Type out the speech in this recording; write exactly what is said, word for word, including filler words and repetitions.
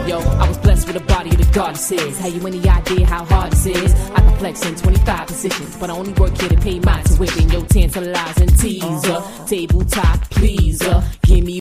yo, I was blessed with a body of the goddesses. Have you any idea how hard this is? I can flex in twenty-five positions, but I only work here to pay my tuition. Yo, tantalizing teaser, tabletop pleaser. Give me